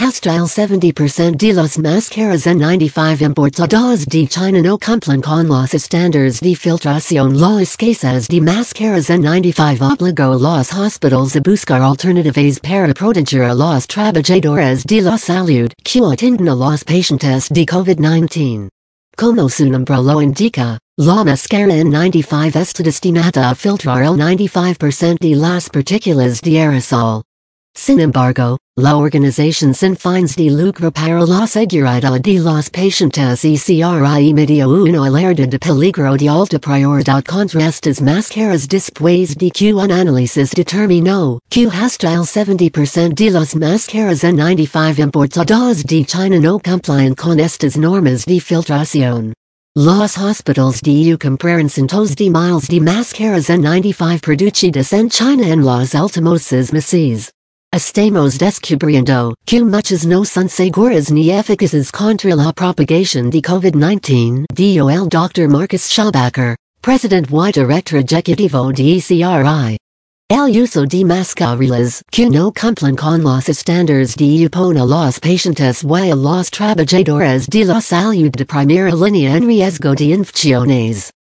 Hostile 70% de las máscaras N95 importadas de China no cumplen con los estándares de filtración. La escasez de máscaras N95 obligó a los hospitales a buscar alternativas para proteger a los trabajadores de la salud que atienden a los pacientes de COVID-19. Como su nombre lo indica, la máscara N95 está destinada a filtrar el 95% de las partículas de aerosol. Sin embargo, la organización sin fines de lucro para la seguridad de los pacientes ECRI emitió una alerta de peligro de alta prioridad contra estas máscaras después de que un análisis determinó que hasta el 70% de las máscaras N95 importadas de China no cumplen con estas normas de filtración. Los hospitales de EU compraron cientos de miles de máscaras N95 producidas en China en los últimos 6 meses. Estamos descubriendo que muchas no son seguras ni eficaces contra la propagación de COVID-19, dijo el Dr. Marcus Schabacker, president y director ejecutivo de ECRI. El uso de mascarillas que no cumplen con los estándares de EU pone a los pacientes y a los trabajadores de la salud de primera línea en riesgo de infecciones.